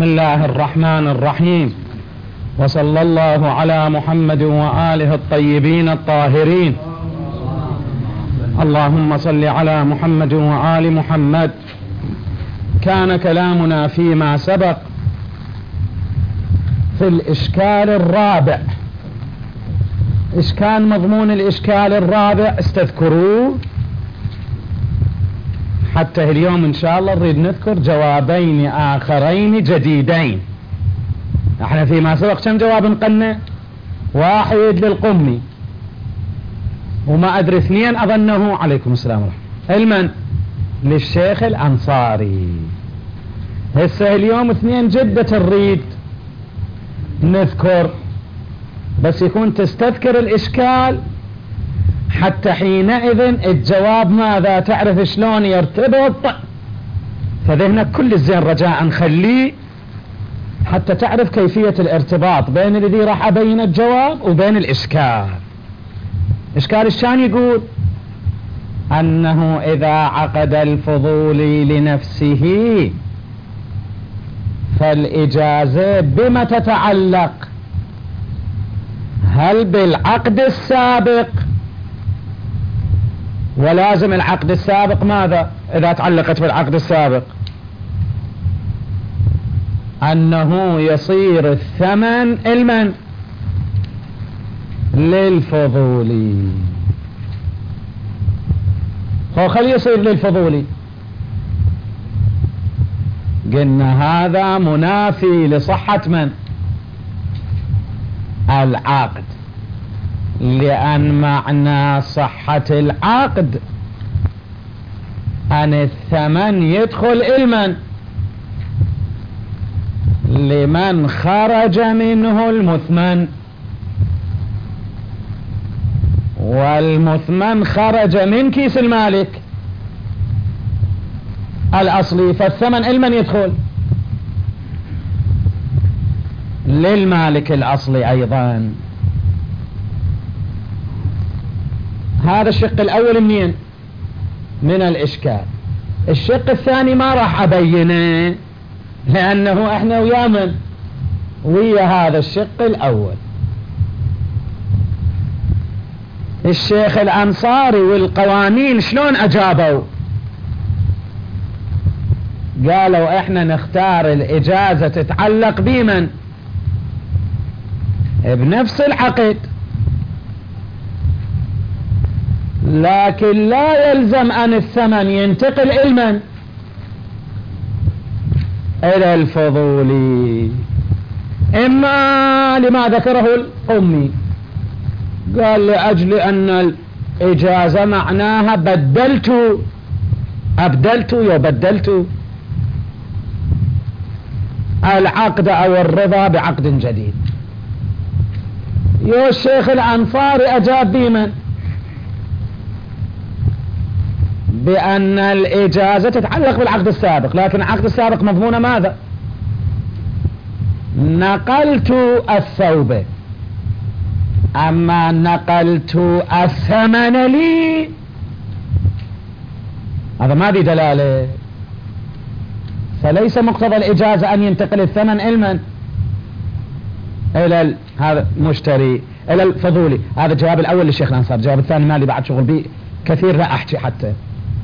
بسم الله الرحمن الرحيم، وصلى الله على محمد وآله الطيبين الطاهرين. اللهم صل على محمد وآل محمد. كان كلامنا فيما سبق في الإشكال الرابع. إيش كان مضمون الإشكال الرابع؟ استذكروه حتى اليوم إن شاء الله نريد نذكر جوابين آخرين جديدين. احنا فيما سبق كم جواب نقلنا؟ واحد للقمي وما أدري اثنين أظنه عليكم السلام ورحمة علما للشيخ الأنصاري. هسه اليوم اثنين جدة نريد نذكر، بس يكون تستذكر الإشكال حتى حينئذ الجواب ماذا تعرف شلون يرتبط فذهنك كل الزين رجاء نخليه حتى تعرف كيفية الارتباط بين الذي راح أبين الجواب وبين الإشكال. إشكال الشان يقول أنه إذا عقد الفضولي لنفسه فالإجازة بما تتعلق؟ هل بالعقد السابق؟ ولازم العقد السابق ماذا إذا تعلقت بالعقد السابق؟ أنه يصير الثمن المن للفضولي. خلي يصير للفضولي. قلنا هذا منافي لصحة من؟ العقد، لأن معنى صحة العقد أن الثمن يدخل المن لمن خرج منه المثمن، والمثمن خرج من كيس المالك الأصلي، فالثمن المن يدخل للمالك الأصلي أيضا. هذا الشق الأول منين؟ من الإشكال. الشق الثاني ما راح أبينه لأنه احنا ويا من؟ ويا هذا الشق الأول. الشيخ الأنصاري والقوانين شلون أجابوا؟ قالوا احنا نختار الإجازة تتعلق بمن؟ بنفس العقد، لكن لا يلزم أن الثمن ينتقل المن إلى الفضولي. إما لما ذكره القمي، قال لأجل أن الإجازة معناها بدلت العقد أو الرضا بعقد جديد. يا الشيخ الأنصاري أجاب بمن؟ بأن الإجازة تتعلق بالعقد السابق، لكن العقد السابق مضمونه ماذا؟ نقلت الثوب، أما نقلت الثمن لي هذا ما دي دلالة. فليس مقتضى الإجازة أن ينتقل الثمن إلى هذا المشتري إلى الفضولي. هذا الجواب الأول للشيخ الأنصار. الجواب الثاني مالي بعد شغل بي كثير لا أحكي حتى،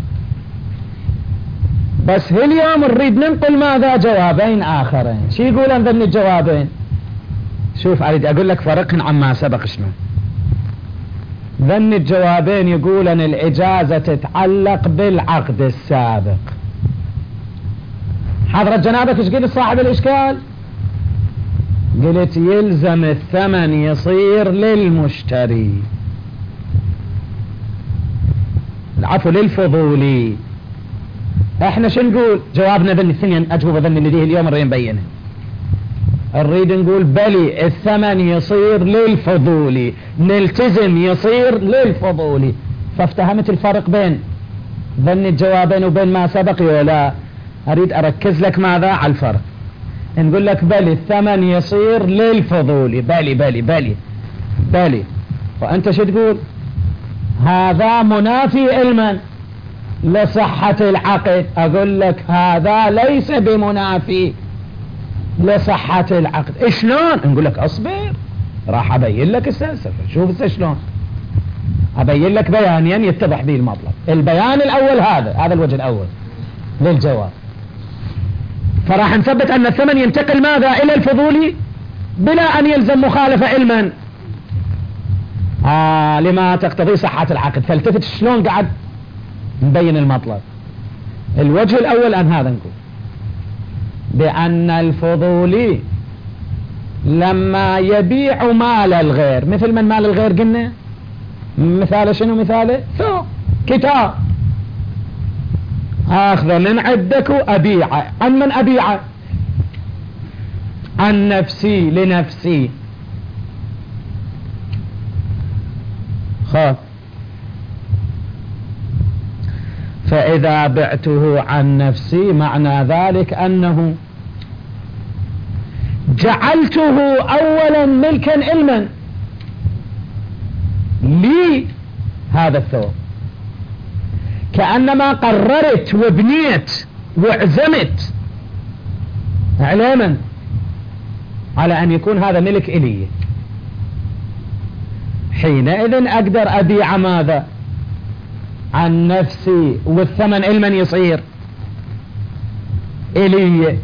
بس اليوم نريد ننقل ماذا؟ جوابين آخرين. شو يقول عن ذن الجوابين؟ شوف أريد أقول لك فرقهن عما سبق شنو. ذن الجوابين يقول أن الإجازة تتعلق بالعقد السابق. حضرت جنابك ايش قلت صاحب الإشكال؟ قلت يلزم الثمن يصير للمشتري، العفو للفضولي. احنا شو نقول؟ جوابنا ذن الثنين أجوبة ذن اللي ديه اليوم نريد نبينه. نريد نقول بلي الثمن يصير للفضولي، نلتزم يصير للفضولي. فافتهمت الفرق بين ذن الجوابين وبين ما سبق ولا؟ أريد أركز لك ماذا على الفرق. نقول لك بلي الثمن يصير للفضولي، بلي وأنت شو تقول؟ هذا منافي المن لصحة العقد. أقول لك هذا ليس بمنافي، لصحة العقد. شلون؟ نقول لك اصبر، راح ابين لك السلسفة. شوف شلون ابين لك بيانيا يتضح به المطلب. البيان الاول هذا الوجه الاول للجواب. فراح نثبت ان الثمن ينتقل ماذا؟ الى الفضولي بلا ان يلزم مخالفة علما لما تقتضي صحة العقد. فالتفت شلون قاعد نبين المطلب. الوجه الاول ان هذا نقول بان الفضولي لما يبيع مال الغير، مثل من مال الغير قلنا مثاله شنو؟ مثاله ثوب، كتاب، اخذ من عندك وابيعه. عن من ابيعه؟ عن نفسي، لنفسي. خاف. فاذا بعته عن نفسي معنى ذلك انه جعلته اولا ملكا علما لي هذا الثوب، كأنما قررت وبنيت وعزمت علما على ان يكون هذا ملك الي. حينئذ اقدر ابيع ماذا؟ عن نفسي، والثمن علما يصير الي.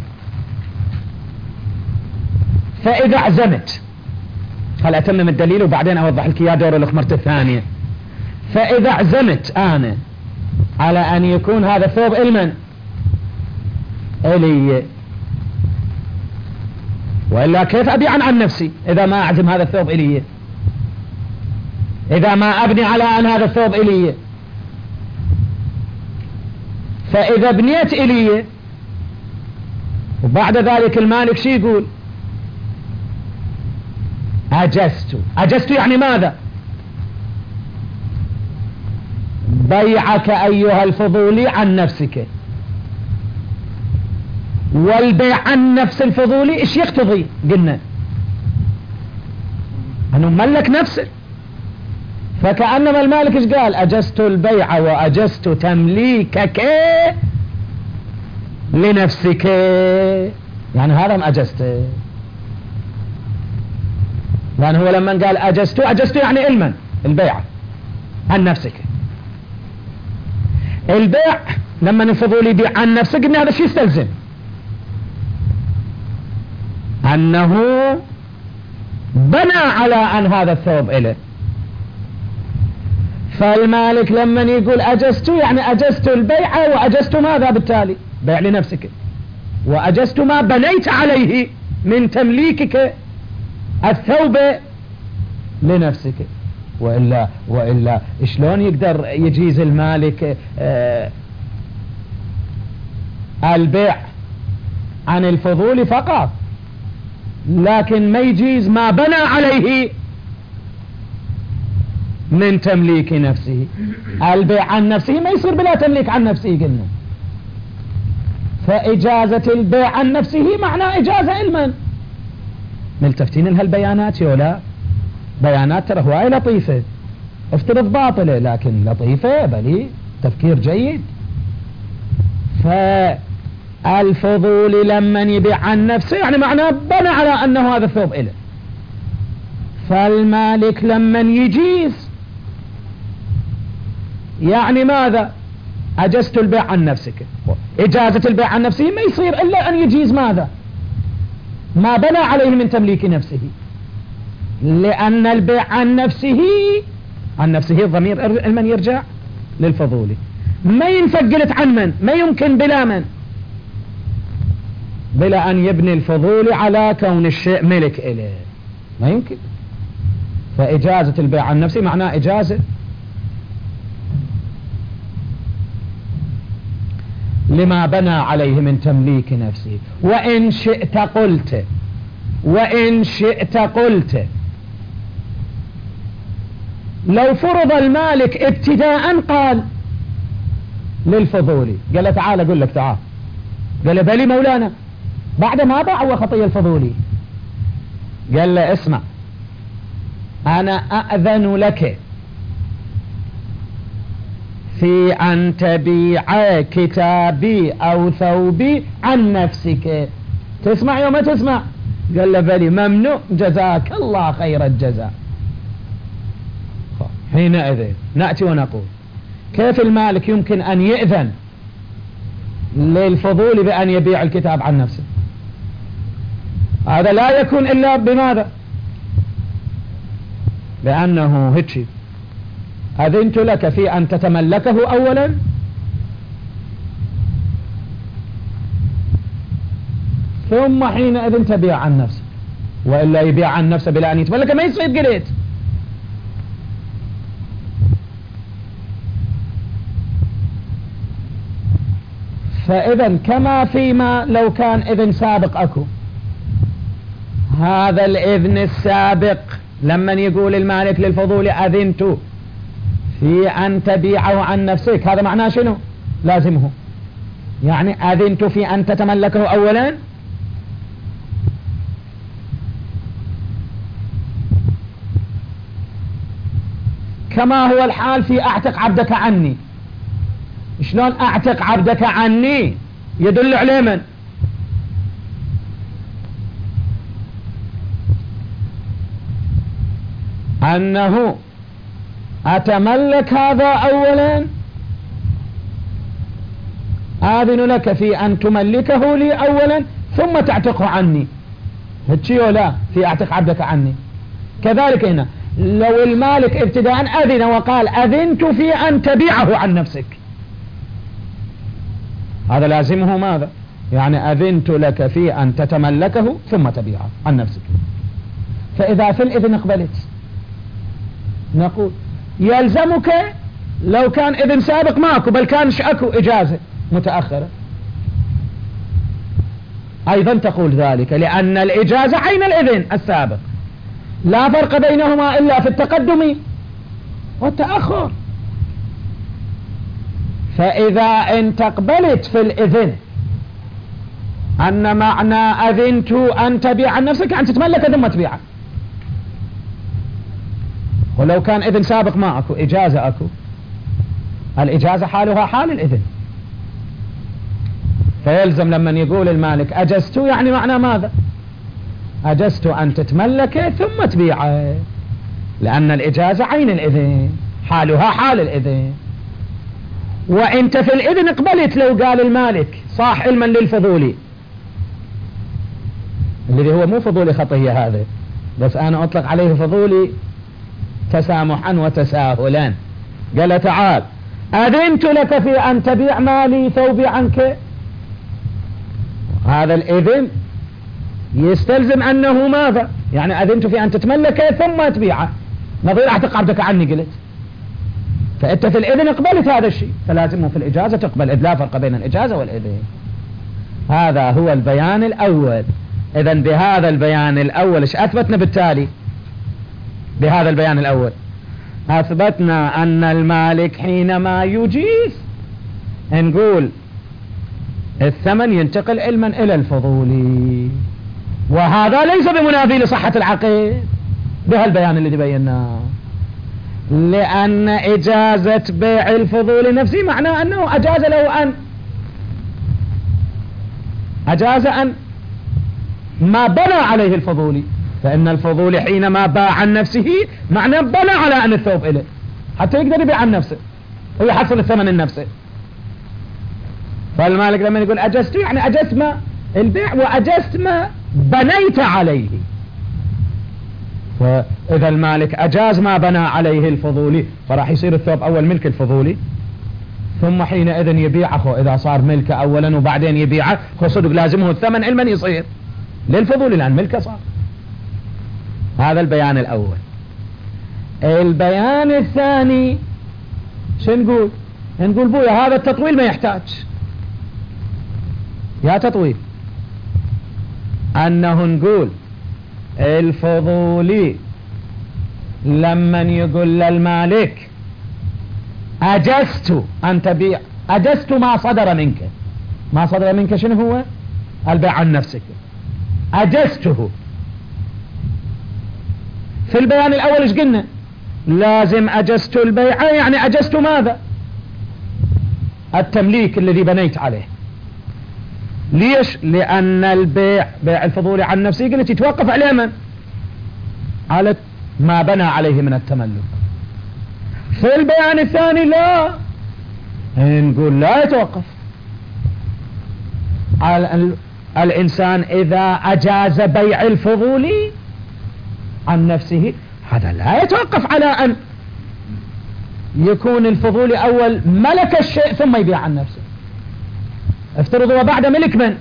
فاذا عزمت، هل اتمم الدليل وبعدين اوضح لك اياه دور الاخمرة الثانية. فاذا عزمت انا على ان يكون هذا الثوب علما الي، والا كيف ابيع عن نفسي اذا ما اعزم هذا الثوب الي؟ اذا ما ابني على ان هذا الثوب الي. فاذا بنيت الي وبعد ذلك المالك شي يقول؟ أجزت يعني ماذا؟ بيعك أيها الفضولي عن نفسك. والبيع عن نفس الفضولي إيش يقتضي؟ قلنا أنه ملك نفسه. فكأنما المالك إيش قال؟ أجزت البيع وأجزت تمليكك لنفسك، يعني هذا ما أجزته. لأن هو لما قال أجزت يعني علما البيع عن نفسك. البيع لما الفضولي يبيع عن نفسه قلنا هذا الشيء يستلزم أنه بنى على أن هذا الثوب إله. فالمالك لما يقول أجزت يعني أجزت البيع وأجزت ماذا بالتالي؟ بيع لنفسك، وأجزت ما بنيت عليه من تمليكك الثوب لنفسك. وإلا شلون يقدر يجيز المالك البيع عن الفضول فقط، لكن ما يجيز ما بنى عليه من تمليك نفسه؟ البيع عن نفسه ما يصير بلا تمليك عن نفسه قلنا. فإجازة البيع عن نفسه معنى إجازة علما. ملتفتين لها البيانات يولا؟ بيانات ترى هواي لطيفة، افترض باطلة لكن لطيفة، بلي تفكير جيد. فالفضول لما يبيع عن نفسه يعني معناه بنى على أنه هذا الثوب إله. فالمالك لما يجيز يعني ماذا؟ أجزت البيع عن نفسك. إجازة البيع عن نفسه ما يصير إلا أن يجيز ماذا؟ ما بنى عليه من تمليك نفسه. لأن البيع عن نفسه الضمير من يرجع للفضولي، ما ينفقلت عن من؟ ما يمكن بلا من؟ بلا أن يبني الفضولي على كون الشيء ملك إليه، ما يمكن. فإجازة البيع عن نفسه معناه إجازة لما بنى عليه من تمليك نفسه. وإن شئت قلت لو فرض المالك ابتداء قال للفضولي، قال له تعال أقول لك تعال، قال له بلي مولانا، بعد ما باع وخطي الفضولي قال له اسمع أنا أأذن لك في أن تبيع كتابي أو ثوبي عن نفسك. تسمع يوم ما تسمع؟ قال له بلي ممنوع، جزاك الله خير الجزاء. حينئذ نأتي ونقول كيف المالك يمكن أن يأذن للفضول بأن يبيع الكتاب عن نفسه؟ هذا لا يكون إلا بماذا؟ لأنه هيك أذنت لك في أن تتملكه أولا، ثم حينئذ تبيع عن نفسه، وإلا يبيع عن نفسه بلا أن يتملكه ما يصير قليت. فإذا كما فيما لو كان إذن سابق أكو، هذا الإذن السابق لمن يقول المالك للفضول أذنت في أن تبيعه عن نفسك، هذا معناه شنو؟ لازمه يعني أذنت في أن تتملكه أولا، كما هو الحال في أعتق عبدك عني. شلون أعتق عبدك عني؟ يدل عليه من؟ أنه أتملك هذا أولا، آذن لك في أن تملكه لي أولا ثم تعتقه عني. هتشي ولا في أعتق عبدك عني؟ كذلك هنا لو المالك ابتداء أذن وقال أذنت في أن تبيعه عن نفسك، هذا لازمه ماذا؟ يعني أذنت لك في أن تتملكه ثم تبيعه عن نفسك. فإذا في الإذن اقبلت نقول يلزمك لو كان إذن سابق ماكو بل كان أكو إجازة متأخرة أيضا تقول ذلك، لأن الإجازة عين الإذن السابق، لا فرق بينهما إلا في التقدم والتأخر. فإذا انت اقبلت في الإذن أن معنى أذنت أن تبيع عن نفسك أن تتملك ثم تبيعه، ولو كان إذن سابق ما أكو إجازة، أكو الإجازة حالها حال الإذن، فيلزم لما يقول المالك أجزت يعني معنى ماذا؟ أجزت أن تتملك ثم تبيعه، لأن الإجازة عين الإذن حالها حال الإذن. وانت في الإذن اقبلت لو قال المالك صاح علما للفضولي الذي هو مو فضولي خطية هذا، بس أنا أطلق عليه فضولي تسامحا وتساهلا، قال تعال أذنت لك في أن تبيع مالي ثوبي عنك، هذا الإذن يستلزم أنه ماذا؟ يعني أذنت في أن تتملك ثم تبيعه، نظير أعتق عبدك عني قلت، فأنت في الإذن اقبلت هذا الشيء، فلازمه في الإجازة تقبل، إذ لا فرق بين الإجازة والإذن. هذا هو البيان الأول. إذن بهذا البيان الأول إيش أثبتنا بالتالي؟ بهذا البيان الأول أثبتنا أن المالك حينما يجيز نقول الثمن ينتقل علما إلى الفضولي، وهذا ليس بمنافي لصحة العقد بهالبيان الذي بيناه، لأن إجازة بيع الفضول نفسه معناه أنه أجاز أن ما بنى عليه الفضولي، فإن الفضولي حينما باع عن نفسه معناه بنى على أن الثوب إله حتى يقدر يبيع عن نفسه ويحصل الثمن النفسي. فالمالك لما يقول أجزت يعني أجزت ما البيع وأجزت ما بنيت عليه، فإذا المالك أجاز ما بنى عليه الفضولي فراح يصير الثوب أول ملك الفضولي، ثم حينئذ يبيعه إذا صار ملكه أولا وبعدين يبيعه، هو صدق لازمه الثمن علما يصير للفضولي لأن ملكه صار. هذا البيان الأول. البيان الثاني شو نقول؟ نقول بويا هذا التطويل ما يحتاج يا تطويل، أنه نقول الفضولي لما يقول للمالك أجزت أن تبيع، أجزت ما صدر منك، ما صدر منك شنو هو؟ البيع عن نفسك، أجزته. في البيان الأول ايش قلنا؟ لازم أجزت البيع يعني أجزت ماذا؟ التمليك الذي بنيت عليه، ليش؟ لأن البيع بيع الفضولي عن نفسه قلت يتوقف عليه من؟ على ما بنى عليه من التملك. في البيان الثاني لا، نقول لا يتوقف. الإنسان إذا أجاز بيع الفضولي عن نفسه هذا لا يتوقف على أن يكون الفضولي أول ملك الشيء ثم يبيع عن نفسه. افترضوا وبعد ملك من؟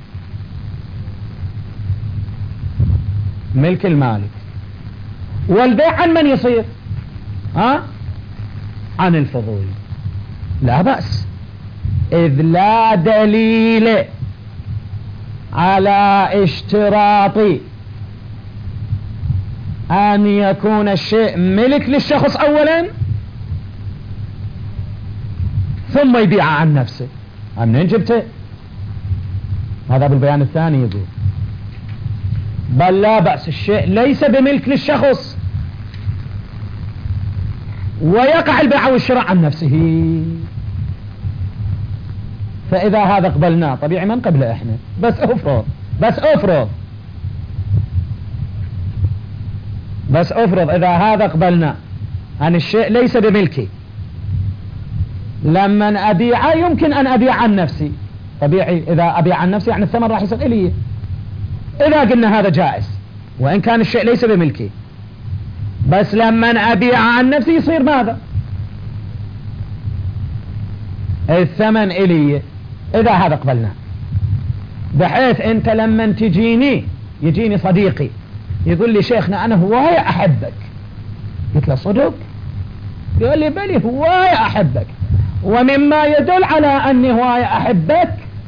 ملك المالك. والبيع عن من يصير؟ عن الفضولي. لا بأس، إذ لا دليل على اشتراط أن يكون الشيء ملك للشخص أولا ثم يبيع عن نفسه. منين جبته؟ هذا بالبيان الثاني يقول بل لا بأس، الشيء ليس بملك للشخص ويقع البيع والشراء عن نفسه. فإذا هذا قبلناه طبيعي من قبله احنا، بس افرض إذا هذا قبلنا أن الشيء ليس بملكي، لما أبيعه يمكن أن أبيع عن نفسي. طبيعي إذا أبيع عن نفسي يعني الثمن راح يصير إلي. إذا قلنا هذا جائز وإن كان الشيء ليس بملكي، بس لما أبيع عن نفسي يصير ماذا؟ الثمن إلي. إذا هذا قبلنا، بحيث أنت لما يجيني صديقي يقول لي شيخنا أنا هواية أحبك، قلت له صدق؟ يقول لي بلي هواية أحبك، ومما يدل على أني هواية أحبك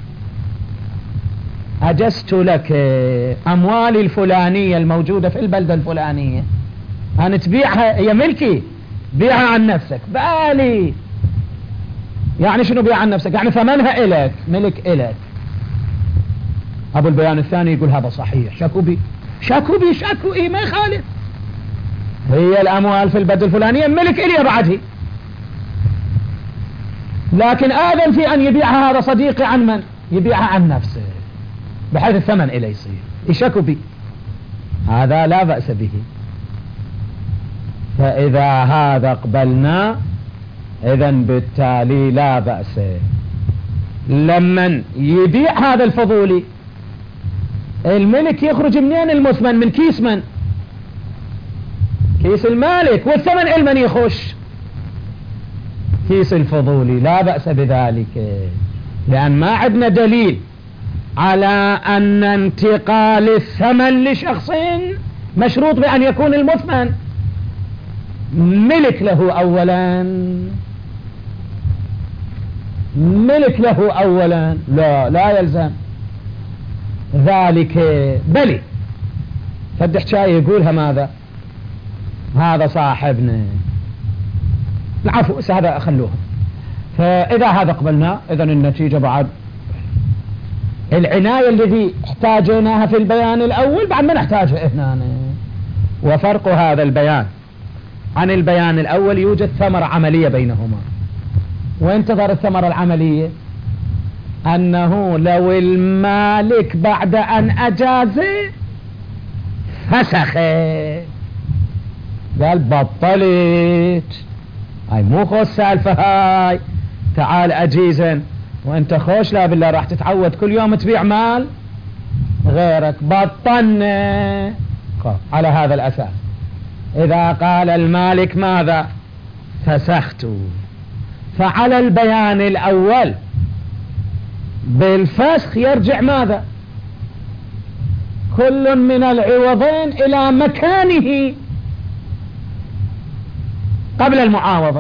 أجزت لك أموالي الفلانية الموجودة في البلدة الفلانية أن تبيعها، هي ملكي، بيعها عن نفسك. بالي يعني شنو بيع عن نفسك؟ يعني ثمنها إلك، ملك إلك. أبو البيان الثاني يقول هذا صحيح، شكو بي ما يخالف، هي الأموال في البلدة الفلانية ملك إلي بعده، لكن آذن في أن يبيعها هذا صديقي عن من؟ يبيعها عن نفسه بحيث الثمن إليه يصير. يشكو بي، هذا لا بأس به. فإذا هذا قبلنا إذن بالتالي لا بأس. لمن يبيع هذا الفضولي الملك يخرج منين؟ المثمن من كيس من؟ كيس المالك، والثمن المن يخش؟ كيس الفضولي. لا بأس بذلك، لأن ما عندنا دليل على أن انتقال الثمن لشخص مشروط بأن يكون المثمن ملك له أولا. لا يلزم ذلك. بلي فد حكاية يقولها ماذا؟ هذا صاحبنا، العفو هذا خلوها. فإذا هذا قبلنا إذن النتيجة بعد العناية الذي احتاجناها في البيان الأول بعد ما نحتاجها هنا. وفرق هذا البيان عن البيان الأول يوجد ثمرة عملية بينهما. وانتظر الثمرة العملية أنه لو المالك بعد أن أجاز فسخ، قال بطلت، هاي مو خوش سالفة، هاي تعال أجيزا وانت خوش، لا بالله راح تتعود كل يوم تبيع مال غيرك، بطلنا. على هذا الأساس إذا قال المالك ماذا؟ فسخت، فعلى البيان الأول بالفسخ يرجع ماذا؟ كل من العوضين إلى مكانه قبل المعاوضة.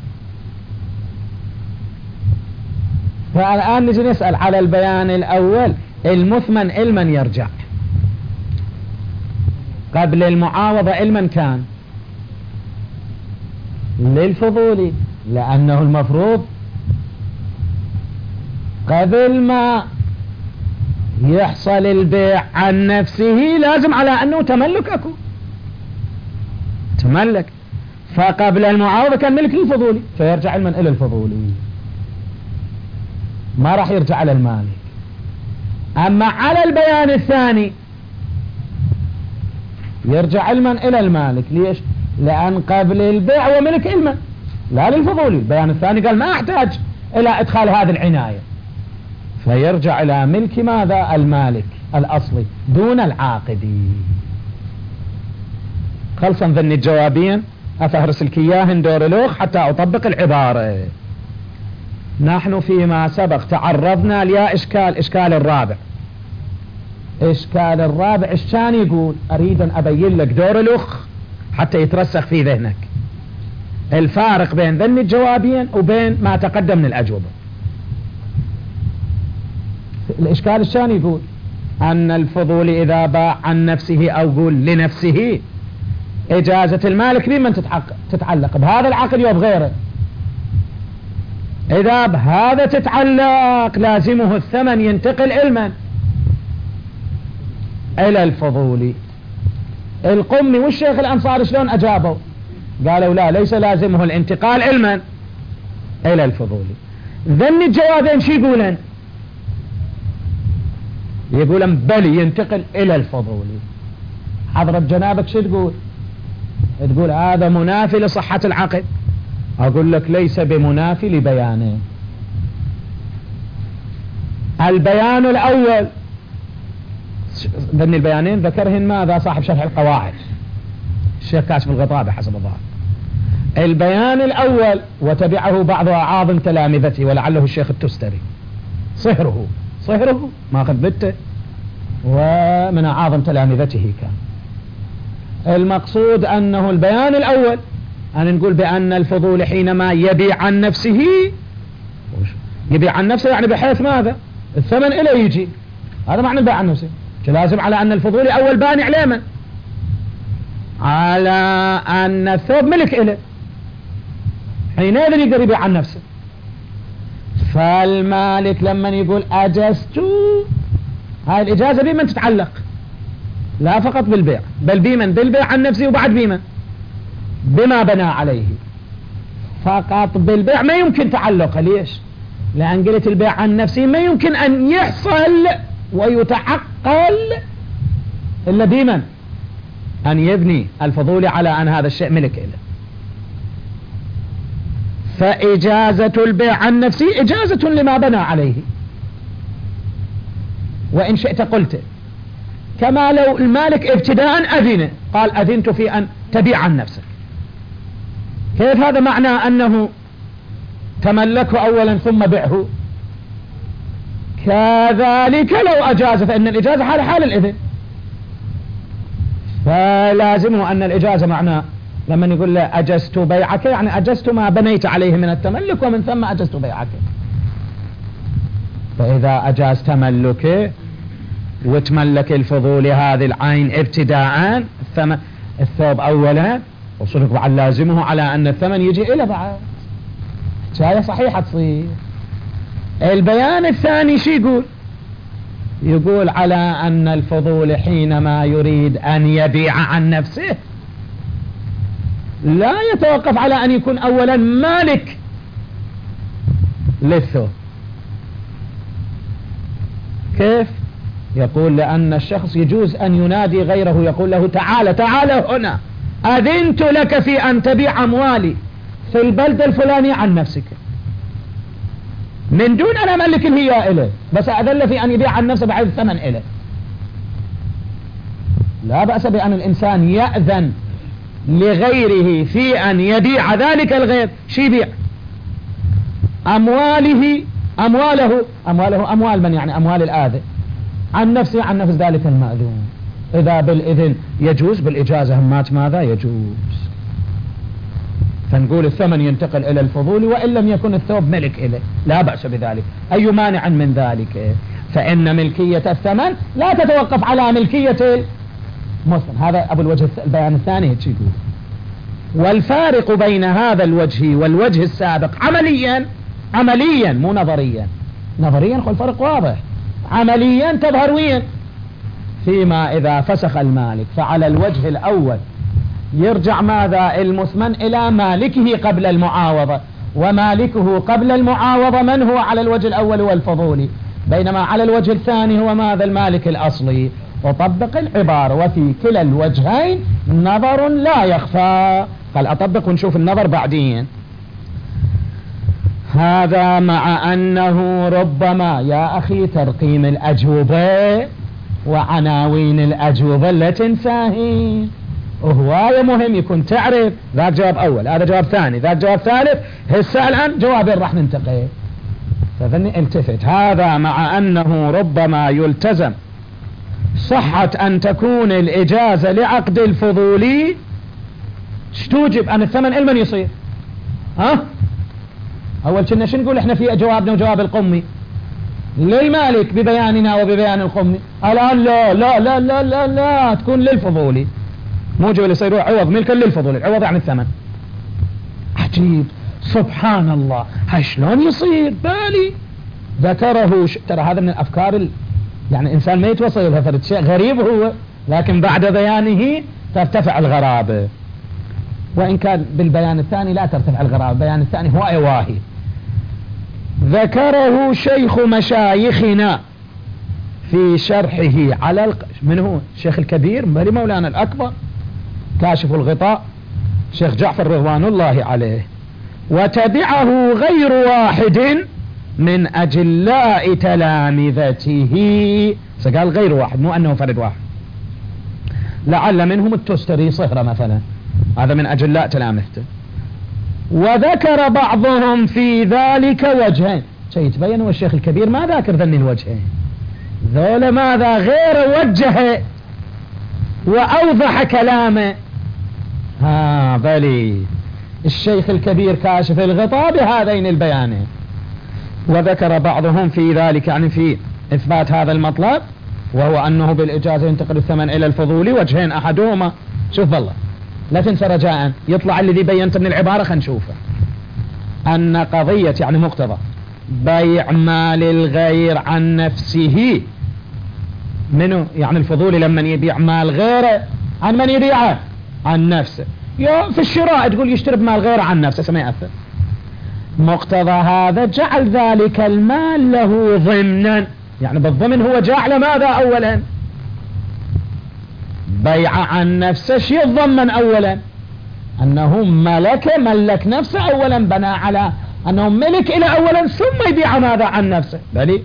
فالآن نجي نسأل على البيان الأول المثمن المن يرجع قبل المعاوضة؟ المن كان للفضولي، لأنه المفروض قبل ما يحصل البيع عن نفسه لازم على أنه تملك، فقبل المعاوضة كان ملك للفضولي، فيرجع المن إلى الفضولي، ما راح يرجع على المالك. أما على البيان الثاني يرجع علما إلى المالك. ليش؟ لأن قبل البيع وملك علما لا للفضولي. البيان الثاني قال ما أحتاج إلى إدخال هذه العناية، فيرجع إلى ملك ماذا؟ المالك الأصلي دون العاقدي. خلصا ذني الجوابين أفهرس الكياهن دور لوخ حتى أطبق العبارة. نحن فيما سبق تعرضنا ليا إشكال الرابع. إشكال الرابع الشان يقول أريد أن أبين لك دور لوخ حتى يترسخ في ذهنك الفارق بين ذني الجوابين وبين ما تقدم من الأجوبة. الإشكال الشان يقول أن الفضول إذا باع عن نفسه أو قول لنفسه إجازة المالك بمن تتعلق؟ بهذا العقد أو بغيره؟ إذا بهذا تتعلق لازمه الثمن ينتقل علما إلى الفضولي. القمي والشيخ الأنصاري شلون أجابوا؟ قالوا لا، ليس لازمه الانتقال علما إلى الفضولي. ذني الجوابين شي يقولن؟ يقولن بلي ينتقل إلى الفضولي. حضرة جنابك شو تقول؟ تقول هذا منافي لصحة العقد. أقول لك ليس بمنافي لبيانه. البيان الأول ذني البيانين ذكرهن ماذا؟ صاحب شرح القواعد الشيخ كاشف الغطابة حسب الظاهر. البيان الأول وتبعه بعض أعاظم تلامذته ولعله الشيخ التستري، صهره ما قد بته ومن أعاظم تلامذته كان. المقصود أنه البيان الأول أن نقول بأن الفضول حينما يبيع عن نفسه، يبيع عن نفسه يعني بحيث ماذا؟ الثمن إليه يجي، هذا معنى البيع عن نفسه. لازم على أن الفضول أول بانع لمن؟ على أن الثوب ملك إله، حينئذ يقدر يبيع عن نفسه. فالمالك لما يقول أجزت، هاي الإجازة بمن تتعلق؟ لا فقط بالبيع بل بمن؟ بالبيع عن نفسه وبعد بمن؟ بما بنى عليه. فقط بالبيع ما يمكن تعلقه. ليش؟ لأن قلت البيع عن نفسه ما يمكن أن يحصل ويتعقل إلا بمن؟ أن يبني الفضول على أن هذا الشيء ملك له. فإجازة البيع عن نفسه إجازة لما بنى عليه، وإن شئت قلت كما لو المالك ابتداء أذن قال أذنت في أن تبيع عن نفسك. كيف هذا معناه أنه تملكه أولا ثم بعه؟ كذلك لو أجاز، فإن الإجازة حال الإذن، فلازمه أن الإجازة معناه لما يقول له أجزت بيعك يعني أجزت ما بنيت عليه من التملك ومن ثم أجزت بيعك. فإذا أجاز تملكه وتملك الفضول هذه العين ابتداء الثوب أولا وصدق بعد لازمه على أن الثمن يجي إلى بعد، شاية صحيحة تصير. البيان الثاني شو يقول؟ يقول على أن الفضول حينما يريد أن يبيع عن نفسه لا يتوقف على أن يكون أولا مالك للثوب. كيف؟ يقول لأن الشخص يجوز أن ينادي غيره، يقول له تعال هنا أذنت لك في أن تبيع أموالي في البلد الفلاني عن نفسك، من دون أن أملك هي إليه، بس أذل في أن يبيع عن نفسه بعد الثمن إليه. لا بأس بأن الإنسان يأذن لغيره في أن يبيع ذلك الغير. شي يبيع؟ أمواله أموال من؟ يعني أموال الآذى عن نفسه، عن نفس ذلك المأذون. إذا بالإذن يجوز، بالإجازة همات ماذا يجوز. فنقول الثمن ينتقل إلى الفضول وإن لم يكن الثوب ملك إليه، لا بأس بذلك. أي مانع من ذلك؟ فإن ملكية الثمن لا تتوقف على ملكية المسلم. هذا أبو الوجه البيان الثاني يقول. والفارق بين هذا الوجه والوجه السابق عمليا مو نظريا. نظريا الفرق واضح، عمليا تظهر وين؟ فيما إذا فسخ المالك فعلى الوجه الأول يرجع ماذا؟ المثمن إلى مالكه قبل المعاوضة، ومالكه قبل المعاوضة من هو على الوجه الأول والفضولي. بينما على الوجه الثاني هو ماذا؟ المالك الأصلي. وطبق العبارة وفي كلا الوجهين نظر لا يخفى. قال أطبق ونشوف النظر بعدين. هذا مع أنه ربما يا أخي ترقيم الأجوبة وعناوين الأجوبة لا تنساهي، وهواية مهم يكون تعرف ذاك جواب أول، هذا جواب ثاني، ذاك جواب ثالث، هسه الآن جوابين راح ننتقل. فظني التفت. هذا مع أنه ربما يلتزم صحة أن تكون الإجازة لعقد الفضولي توجب أن الثمن المن يصير. أول كنا شو نقول إحنا في جوابنا وجواب القمي للمالك ببياننا وببيان القمي. الآن لا لا لا لا لا لا تكون للفضولي، موجب اللي يصير عوض ملكا للفضولي، العوض يعني الثمن. عجيب سبحان الله، هاي شلون يصير؟ بالي ذكره ترى هذا من الأفكار يعني إنسان ما يتوصل لها فرد، شيء غريب هو، لكن بعد بيانه ترتفع الغرابة. وإن كان بالبيان الثاني لا ترتفع الغرابة، البيان الثاني هو واهي. ذكره شيخ مشايخنا في شرحه على من هو؟ الشيخ الكبير بل مولانا الأكبر كاشف الغطاء شيخ جعفر رضوان الله عليه. وتبعه غير واحد من أجلاء تلامذته. سقال غير واحد، مو أنه فرد واحد، لعل منهم التستري صهرة مثلا، هذا من أجلاء تلامذته. وذكر بعضهم في ذلك وجهين. شيء يتبين والشيخ الكبير ما ذاكر ذني الوجهين ذولا، ماذا غير وجهه وأوضح كلامه. بلي الشيخ الكبير كاشف الغطاء بهذين البيانين. وذكر بعضهم في ذلك يعني في إثبات هذا المطلب، وهو أنه بالإجازة ينتقل الثمن إلى الفضولي وجهين، أحدهما شوف والله لا تنسى رجاء يطلع الذي بينت من العبارة خلينا نشوفه. أن قضية يعني مقتضى بيع مال الغير عن نفسه، منه يعني الفضولي لما يبيع مال غيره عن من يبيعه؟ عن نفسه. في الشراء تقول يشتري بمال غيره عن نفسه ما يأثر. مقتضى هذا جعل ذلك المال له ضمنا، يعني بالضمن هو جعل ماذا أولا؟ بيع عن نفسه. شيء يتضمن أولا أنه ملك نفسه أولا، بنى على أنه ملك إلى أولا ثم يبيع ماذا عن نفسه. بلي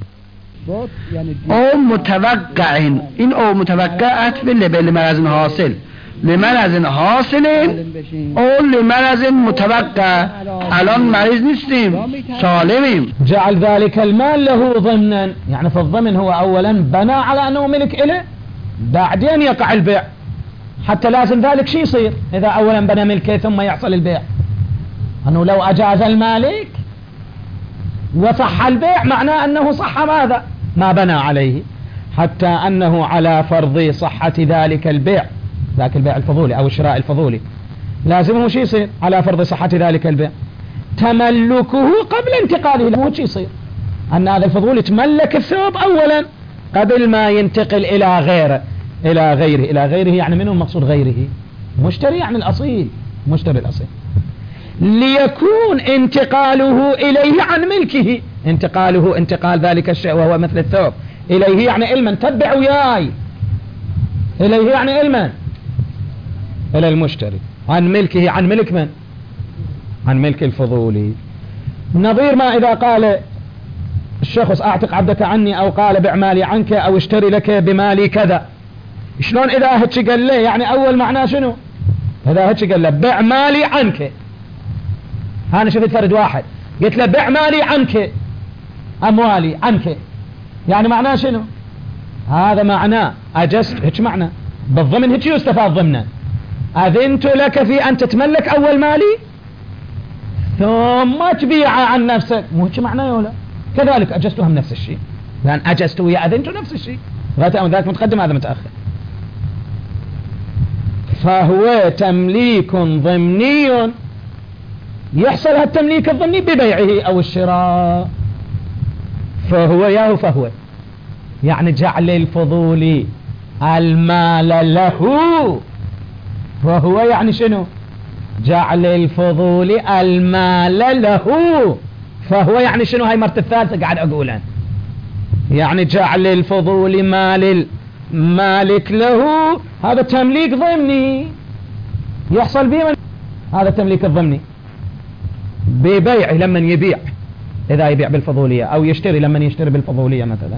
أو متوقع، إن أو متوقعات باللي مرض حاصل لمرض حاصل أو لمرض متوقع. الآن مريض نستیم سالمیم. جعل ذلك المال له ضمنا، يعني في الضمن هو أولا بنى على أنه ملك إله، بعدين يقع البيع. حتى لازم ذلك شيء يصير إذا أولا بنى ملكه ثم يحصل البيع، أنه لو أجاز المالك وصح البيع معناه أنه صح ماذا؟ ما بنى عليه. حتى أنه على فرض صحة ذلك البيع، ذاك البيع الفضولي أو الشراء الفضولي، لازمه شيء يصير على فرض صحة ذلك البيع تملكه قبل انتقاله. له شيء يصير أن هذا الفضولي تملك الثوب أولا قبل ما ينتقل إلى غيره. إلى غيره يعني منه مقصود غيره؟ مشتري يعني الأصيل، مشتري الأصيل. ليكون انتقاله إليه عن ملكه، انتقال ذلك الشيء وهو مثل الثوب إليه يعني علما، تبع وياي إليه يعني علما إلى المشتري، عن ملكه عن ملك من؟ عن ملك الفضولي. نظير ما إذا قال الشخص أعتق عبدك عني، أو قال بع مالي عنك، أو اشتري لك بمالي كذا. شلون إذا هتش قال له؟ يعني أول معناه شنو؟ إذا هتش قال له بع مالي عنك، أنا شفت فرد واحد قلت له بع مالي عنك، أموالي عنك، يعني معناه شنو؟ هذا معناه أجست. هيك معنى بالضمن هيك يستفاد ضمنا، أذنت لك في أن تتملك أول مالي ثم تبيعه عن نفسك. مو هيك معناه يا ولا؟ كذلك أجستهم نفس الشيء، لأن أجست ويا أذنت نفس الشيء، ذاك متقدم هذا متأخر. فهو تمليك ضمني يحصل هالتمليك الضمني ببيعه أو الشراء. فهو يعني جعل الفضولي المال له. فهو يعني شنو؟ جعل الفضولي المال له. فهو يعني شنو؟ هاي مرة الثالثة قاعد أقولها. يعني جعل الفضول مال المالك له، هذا تمليك ضمني يحصل به من هذا التمليك الضمني ببيعه لما يبيع، إذا يبيع بالفضولية، أو يشتري لما يشتري بالفضولية مثلا.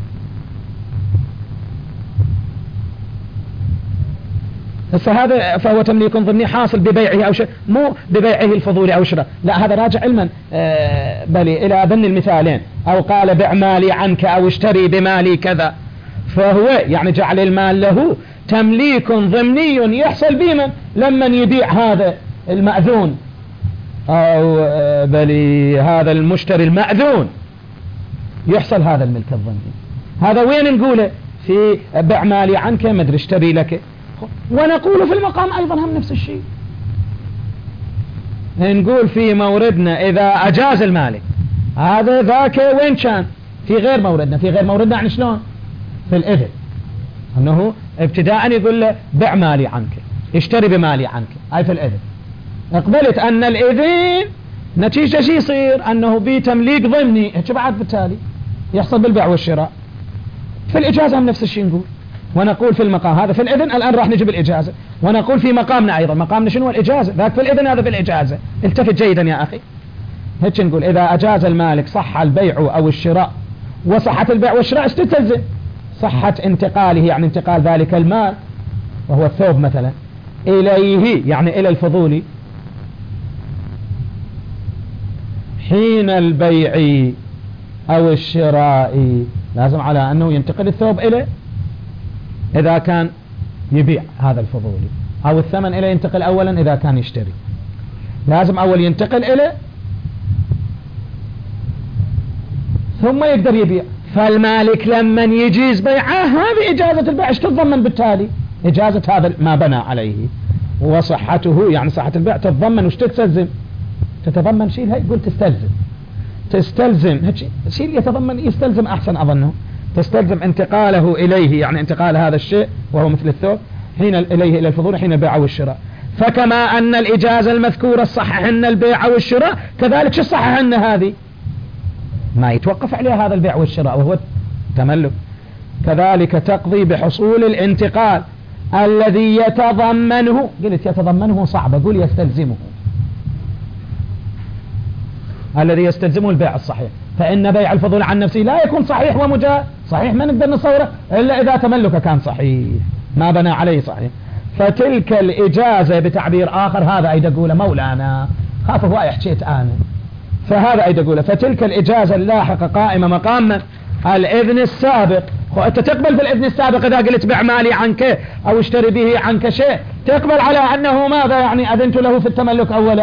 فهذا فهو تمليك ضمني حاصل ببيعه أو مو ببيعه الفضولي أو شراء، لا هذا راجع علما بل إلى ضمن المثالين، أو قال بع مالي عنك أو اشتري بمالي كذا، فهو يعني جعل المال له تمليك ضمني يحصل به من لما يبيع هذا المأذون أو بل هذا المشتري المأذون، يحصل هذا الملك الضمني. هذا وين نقوله؟ في بع مالي عنك ما ادري اشتري لك. ونقول في المقام أيضا هم نفس الشيء، نقول في موردنا إذا أجاز المالك هذا ذاك وين كان؟ في غير موردنا. في غير موردنا يعني شلون؟ في الإذن، أنه ابتداء يقول له بع مالي عنك، اشتري بمالي عنك، أي في الإذن. اقبلت أن الإذن نتيجة شي يصير أنه بتمليك ضمني، بعد بالتالي يحصل بالبيع والشراء. في الإجازة هم نفس الشيء نقول، ونقول في المقام هذا في الإذن. الآن راح نجيب الإجازة، ونقول في مقامنا أيضا. مقامنا شنو؟ الإجازة. ذاك في الإذن، هذا في الإجازة. التفت جيدا يا أخي. هيك نقول إذا أجاز المالك صح البيع أو الشراء، وصحة البيع والشراء استلزم صحة انتقاله، يعني انتقال ذلك المال وهو الثوب مثلا إليه، يعني إلى الفضولي حين البيع أو الشراء، لازم على أنه ينتقل الثوب إليه إذا كان يبيع هذا الفضولي، أو الثمن إليه ينتقل أولا إذا كان يشتري، لازم أول ينتقل إليه ثم يقدر يبيع. فالمالك لما يجيز بيعه هذه إجازة البيع ايش تتضمن بالتالي؟ إجازة هذا ما بنى عليه وصحته، يعني صحة البيع تتضمن وش تستلزم؟ تتضمن شيء. هاي يقول تستلزم شيء يتضمن، يستلزم أحسن أظنه، تستلزم انتقاله إليه، يعني انتقال هذا الشيء وهو مثل الثوب حين إليه إلى الفضول حين البيع والشراء. فكما أن الإجازة المذكورة صححن البيع والشراء، كذلك شو صححن هذه؟ ما يتوقف عليها هذا البيع والشراء وهو تملك. كذلك تقضي بحصول الانتقال الذي يتضمنه، قلت يتضمنه صعب، قل يستلزمه، الذي يستلزمه البيع الصحيح. فإن بيع الفضول عن نفسه لا يكون صحيح ومجاز، صحيح ما نقدر نصوره إلا إذا تملكه كان صحيح ما بنى عليه صحيح. فتلك الإجازة بتعبير آخر، هذا أيد أقوله مولانا خاف هو يحكيت أنا، فهذا أيد أقوله فتلك الإجازة اللاحقة قائمة مقام الإذن السابق. أنت تقبل في الإذن السابق إذا قلت بع مالي عنك أو اشتري به عنك شيء، تقبل على أنه ماذا يعني أذنت له في التملك أولا،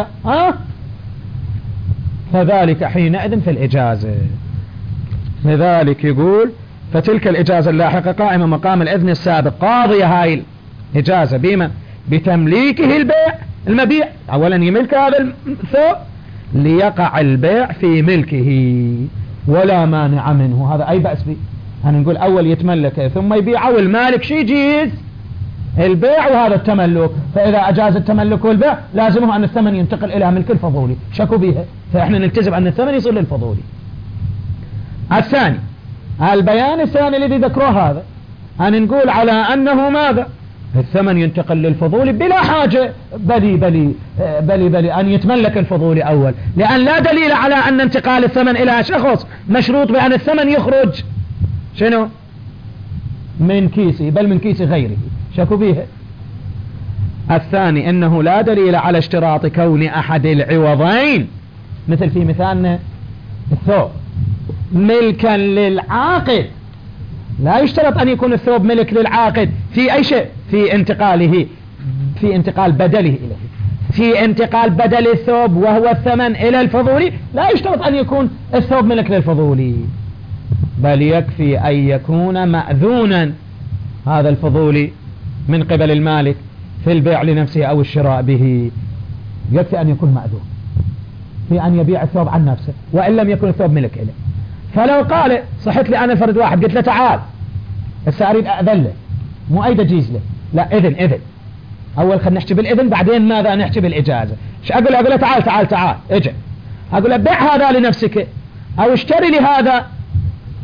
فذلك حينئذ في الإجازة. لذلك يقول فتلك الإجازة اللاحقة قائمة مقام الإذن السابق، قاضية هاي الإجازة بما بتمليكه البيع المبيع، أولا يملك هذا الثوب ليقع البيع في ملكه ولا مانع منه، هذا أي بأس به. أنا نقول أول يتملك ثم يبيع، والمالك شي يجيز البيع وهذا التملك، فإذا أجاز التملك والبيع لازمه أن الثمن ينتقل إلى ملك الفضولي، شكوا بها، فإحنا نلتزم أن الثمن يصير للفضولي. الثاني البيان الثاني الذي ذكره هذا أن نقول على أنه ماذا؟ الثمن ينتقل للفضولي بلا حاجة بلي أن يتملك الفضولي أول، لأن لا دليل على أن انتقال الثمن إلى شخص مشروط بأن الثمن يخرج شنو؟ من كيسه، بل من كيس غيره، شكوا بيها. الثاني أنه لا دليل على اشتراط كون أحد العوضين، مثل في مثالنا الثوب ملكا للعاقد، لا يشترط أن يكون الثوب ملك للعاقد في أي شيء، في انتقاله، في انتقال بدله إليه، في انتقال بدل الثوب وهو الثمن إلى الفضولي، لا يشترط أن يكون الثوب ملك للفضولي، بل يكفي أن يكون مأذونا هذا الفضولي من قبل المالك في البيع لنفسه أو الشراء به، يكفي أن يكون مأذون في أن يبيع الثوب عن نفسه وإن لم يكن الثوب ملك إليه. فلو قال صحت لي أنا فرد واحد قلت له تعال هسه أريد أذن له، مو أيد أجيز له، لا إذن أول خلينا نحكي بالإذن بعدين ماذا نحكي بالإجازة. شو أقول له تعال اجي، أقول له بيع هذا لنفسك أو اشتري لي هذا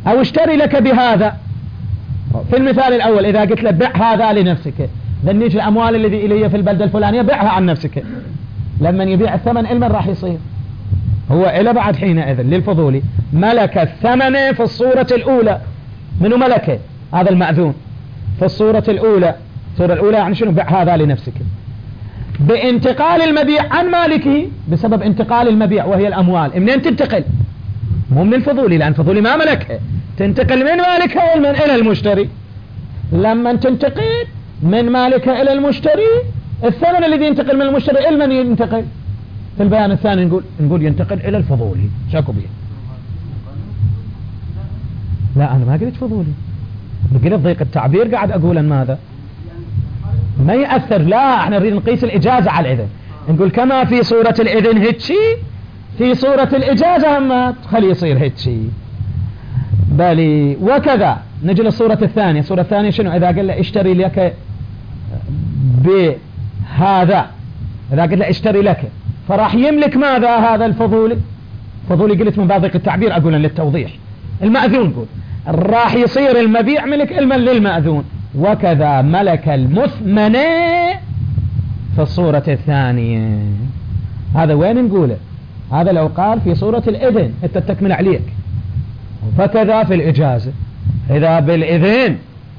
أو اشتري لك بهذا. في المثال الأول إذا قلت له بع هذا لنفسك، ذنيك الأموال الذي إلي في البلدة الفلانية بيعها عن نفسك، لما يبيع الثمن إلمن راح يصير؟ هو إلى بعد حينئذ للفضولي ملك الثمن في الصورة الأولى. منو ملكه؟ هذا المأذون في الصورة الأولى. الصورة الأولى يعني شنو؟ بع هذا لنفسك. بانتقال المبيع عن مالكه بسبب انتقال المبيع وهي الأموال. منين تنتقل؟ مو من الفضولي، لأن الفضولي ما ملكها، تنتقل من مالكها إلى المشتري. لما تنتقل من مالكها إلى المشتري الثمن الذي ينتقل من المشتري إلى من ينتقل؟ في البيان الثاني نقول ينتقل إلى الفضولي. شاكو بيه؟ لا أنا ما قلت فضولي، بقلت ضيق التعبير قاعد أقول أن ماذا ما يأثر. لا احنا نريد نقيس الإجازة على الإذن، نقول كما في صورة الإذن هيتشي في صورة الإجازة هم خلي يصير هيتشي. بلي وكذا نجي للصورة الثانية. الصورة الثانية شنو؟ إذا قال له اشتري لك بهذا، إذا قال له اشتري لك فراح يملك ماذا؟ هذا الفضولي. فضولي قلت من باب التعبير أقول للتوضيح. المأذون قول راح يصير المبيع ملك للمأذون. وكذا ملك المثمن في الصورة الثانية. هذا وين نقوله؟ هذا لو قال في صورة الإذن انت تكمل عليك. فكذا في الإجازة إذا بالإذن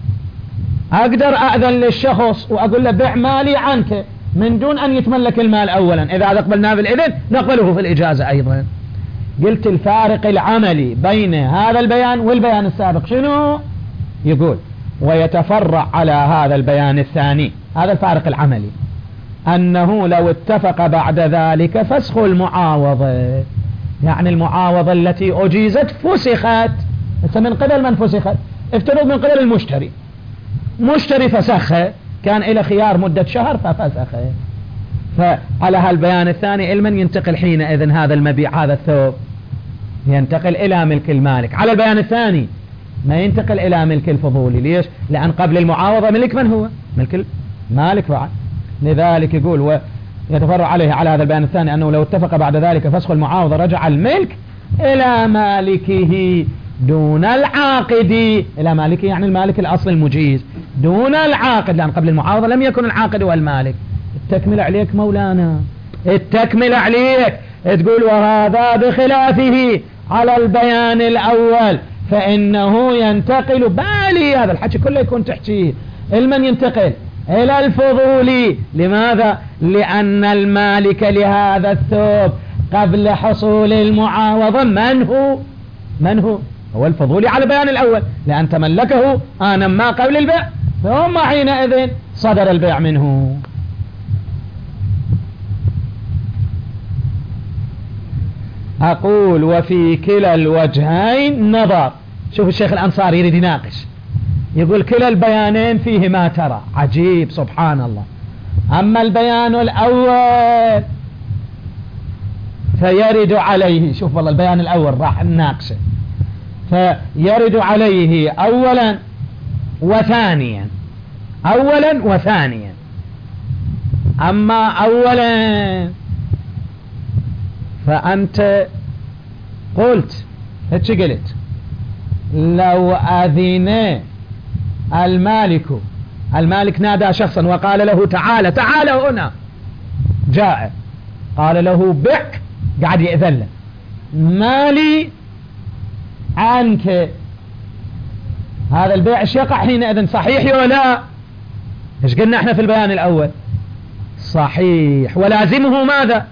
أقدر أأذن للشخص وأقول له بع مالي عنك من دون أن يتملك المال أولا. إذا قبلناه بالإذن نقبله في الإجازة أيضا. قلت الفارق العملي بين هذا البيان والبيان السابق شنو؟ يقول ويتفرع على هذا البيان الثاني. هذا الفارق العملي أنه لو اتفق بعد ذلك فسخ المعاوضة، يعني المعاوضة التي أجيزت فسخت. من قبل من فسخت؟ افترض من قبل المشتري. مشتري فسخه، كان إلى خيار مدة شهر ففسخه. فعلى هالبيان الثاني المن ينتقل حينئذ هذا المبيع هذا الثوب ينتقل إلى ملك المالك. على البيان الثاني ما ينتقل إلى ملك الفضولي. ليش؟ لأن قبل المعاوضة ملك من هو؟ ملك المالك بعد. لذلك يقول ويتفرع عليه على هذا البيان الثاني أنه لو اتفق بعد ذلك فسخ المعاوضة رجع الملك إلى مالكه دون العاقد. إلى مالكه يعني المالك الأصل المجيز دون العاقد، لأن قبل المعاوضة لم يكن العاقد والمالك. التكمل عليك مولانا، التكمل عليك. تقول وهذا بخلافه على البيان الأول فإنه ينتقل. بالي هذا الحكي كله يكون تحكيه المن ينتقل إلى الفضولي. لماذا؟ لأن المالك لهذا الثوب قبل حصول المعاوضة من هو؟ هو الفضولي على البيان الأول، لأن تملكه آنا ما قبل البيع، ثم حينئذ صدر البيع منه. أقول وفي كلا الوجهين نظر. شوف الشيخ الأنصاري يريد يناقش، يقول كلا البيانين فيه ما ترى. عجيب سبحان الله. أما البيان الأول فيرد عليه، شوف والله البيان الأول راح نناقشه، فيرد عليه أولا وثانيا. أولا وثانيا. أما أولا فأنت قلت هتش قلت لو أذن المالك نادى شخصا وقال له تعال هنا، جاء قال له بك، قاعد يأذن له مالي عنك. هذا البيع ايش يقع حينئذ؟ صحيح ولا؟ ايش قلنا احنا في البيان الأول؟ صحيح. ولازمه ماذا؟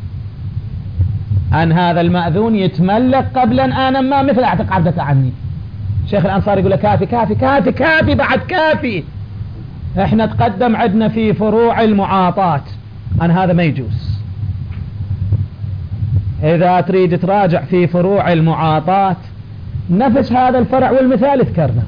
أن هذا المأذون يتملك قبل أنا ما مثل أعتق عبدك عني. شيخ الأنصار يقول كافي كافي كافي كافي بعد كافي. احنا تقدم عندنا في فروع المعاطات أن هذا ما يجوز. إذا تريد تراجع في فروع المعاطات نفس هذا الفرع والمثال ذكرنا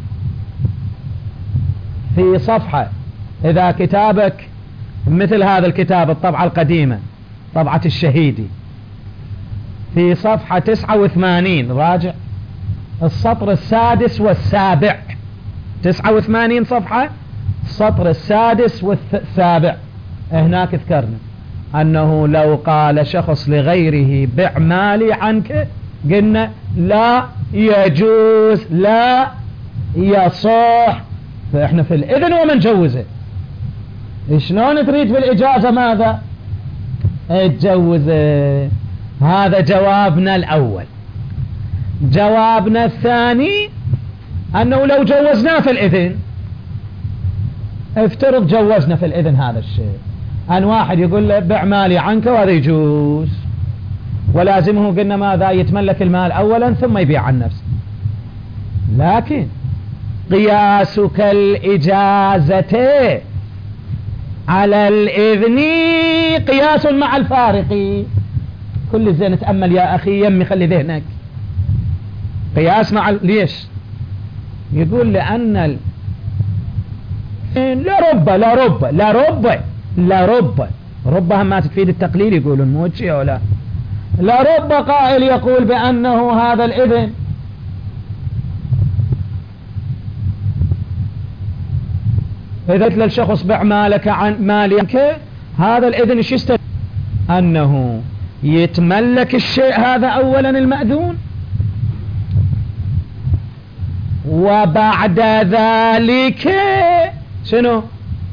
في صفحة. إذا كتابك مثل هذا الكتاب الطبعة القديمة طبعة الشهيدي في صفحة 89 راجع السطر السادس والسابع. 89 صفحة السطر السادس والسابع. هناك ذكرنا أنه لو قال شخص لغيره بع مالي عنك قلنا لا يجوز لا يصح. فإحنا في الإذن ومن جوزه. شلون تريد في الإجازة ماذا تجوزه؟ هذا جوابنا الأول. جوابنا الثاني أنه لو جوزناه في الإذن، افترض جوزنا في الإذن هذا الشيء، أن واحد يقول له بع مالي عنك، وهذا يجوز، ولازمه قلنا ماذا؟ يتملك المال أولا ثم يبيع عن نفسه. لكن قياسك الإجازة على الإذن قياس مع الفارق. كل زين تأمل يا أخي، يمي خلي ذهنك. قياس مع ليش؟ يقول لأن لا رب ربها ما تفيد التقليل، يقولون موجه ولا لا رب قائل يقول بأنه هذا الإذن إذا قلت للشخص بع مالك عن مالك، هذا الإذن ايش يستدل؟ أنه يتملك الشيء هذا أولا المأذون، وبعد ذلك شنو؟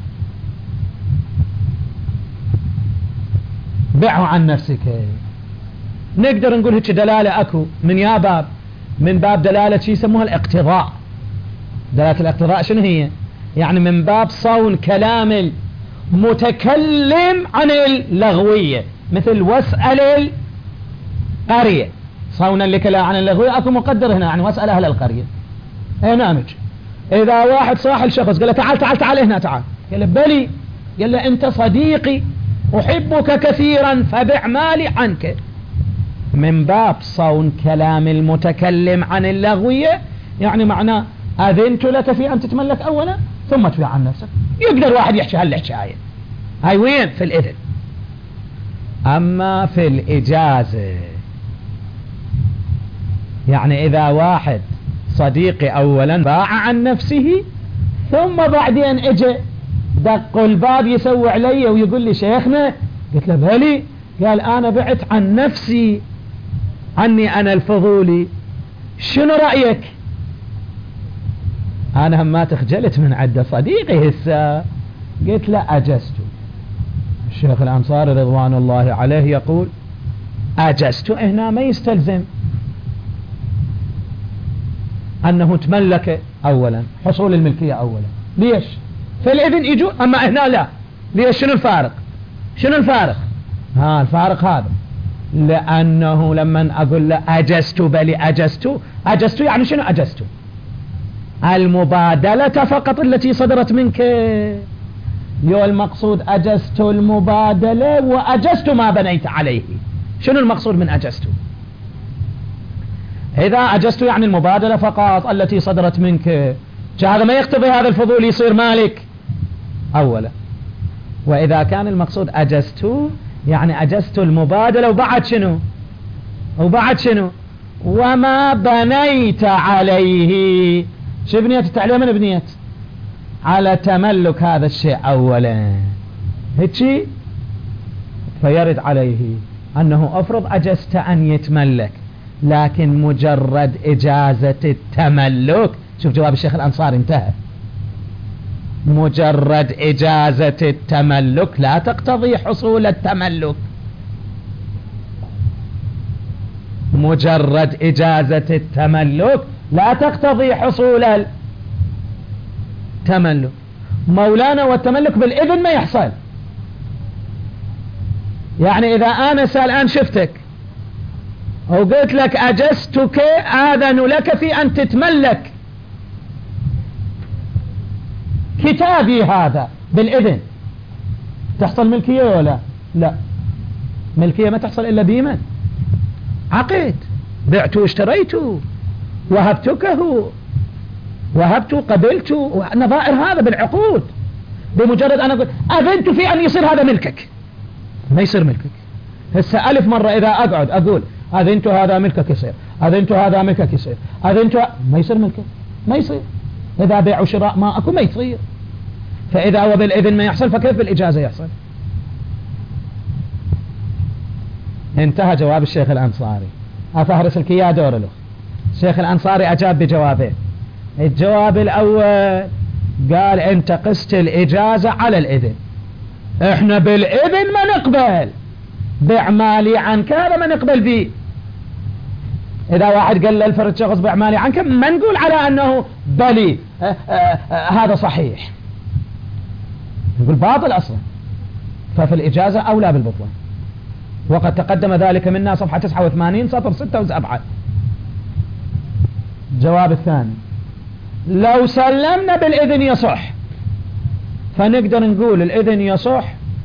بيعه عن نفسك. نقدر نقول هيك دلالة أكو من يا باب، من باب دلالة شي يسموها الاقتضاء. دلالة الاقتضاء شنو هي؟ يعني من باب صون كلام المتكلم عن اللغوية، مثل واسأل القرية، صونا لكلام عن اللغوية. أكو مقدر هنا يعني واسأل أهل القرية. هنا نجي إذا واحد صاحل شخص قال له تعال تعال تعال هنا تعال، قال له بلي، قال له أنت صديقي أحبك كثيرا فبع مالي عنك، من باب صون كلام المتكلم عن اللغوية، يعني معناه أذنت لك في أن تتملك أولا ثم تبيع عن نفسك. يقدر واحد يحكي هالحكاية هاي وين؟ في الإذن. أما في الإجازة يعني إذا واحد صديقي أولا باع عن نفسه، ثم بعدين اجى دق الباب يسوي علي ويقول لي شيخنا، قلت له بلي، قال أنا بعت عن نفسي، عني أنا الفضولي، شنو رأيك؟ أنا هم ما تخجلت من عدة صديقي هسه، قلت له أجزت. الشيخ الأنصاري رضوان الله عليه يقول أجزت هنا ما يستلزم أنه تملك أولا، حصول الملكية أولا. ليش؟ في الإذن يجوا، أما هنا لا. ليش؟ شنو الفارق؟ شنو الفارق؟ الفارق هذا، لأنه لما أقول له أجزت بلي أجزت يعني شنو أجزت؟ المبادلة فقط التي صدرت منك. يو المقصود أجزت المبادلة وأجزت ما بنيت عليه. شنو المقصود من أجزت؟ إذا أجزت يعني المبادلة فقط التي صدرت منك، هذا ما يقتضي هذا الفضول يصير مالك أولا. وإذا كان المقصود أجزت يعني أجزت المبادلة وبعد شنو؟ وما بنيت عليه. شو بنيت التعليم؟ من بنيت على تملك هذا الشيء أولا، هيك فيرد عليه أنه أفرض أجزت أن يتملك، لكن مجرد إجازة التملك، شوف جواب الشيخ الأنصاري انتهى، مجرد إجازة التملك لا تقتضي حصول التملك. مجرد إجازة التملك لا تقتضي حصول التملك. مولانا والتملك بالإذن ما يحصل. يعني إذا أنا الآن شفتك وقلت لك أجزتك آذن لك في أن تتملك كتابي هذا بالإذن، تحصل ملكية ولا لا؟ ملكية ما تحصل إلا بمن؟ عقد، بعت واشتريت، وهبتكه، وهبت قبلت، نظائر هذا بالعقود. بمجرد أنا أقول أذنت في أن يصير هذا ملكك، ما يصير ملكك. هسه ألف مرة إذا أقعد أقول أذنت هذا ملكك يصير، أذنت هذا ملكك يصير، أذنت، ما يصير ملكك، ما يصير. إذا بيع وشراء ما أكو ما يصير. فإذا هو بالإذن ما يحصل، فكيف بالإجازة يحصل؟ انتهى جواب الشيخ الأنصاري. أفهرس لك إياه دور له. الشيخ الأنصاري أجاب بجوابين. الجواب الأول قال أنت قست الإجازة على الإذن، إحنا بالإذن ما نقبل، بيع مالي عنك هذا ما نقبل به. إذا واحد قال للفرد شخص بيع مالي عنك ما نقول على أنه بلي هذا صحيح، نقول باطل أصلا. ففي الإجازة أولى بالبطلان، وقد تقدم ذلك منا صفحة 89 سطر 6 و7. الجواب الثاني لو سلمنا بالإذن يصح، فنقدر نقول الإذن يصح،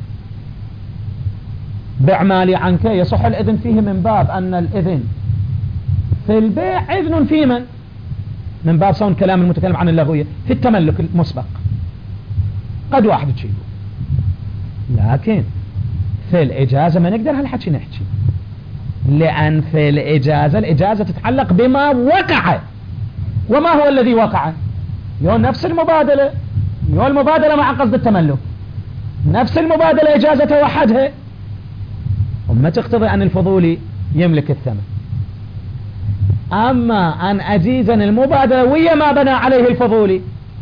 بيع مالي عنك يصح الإذن فيه من باب أن الإذن في البيع إذن في من باب صون كلام المتكلم عن اللغوية في التملك المسبق. قد واحد تشيله، لكن في الإجازة ما نقدر هالحكي نحكي، لأن في الإجازة تتعلق بما وقع. وما هو الذي وقع؟ يو نفس المبادلة، يو المبادلة مع قصد التملك، نفس المبادلة إجازة وحدها، وما تقتضي أن الفضولي يملك الثمن. أما أن أجيزا المبادلة ويا ما بنى عليه الفضولي،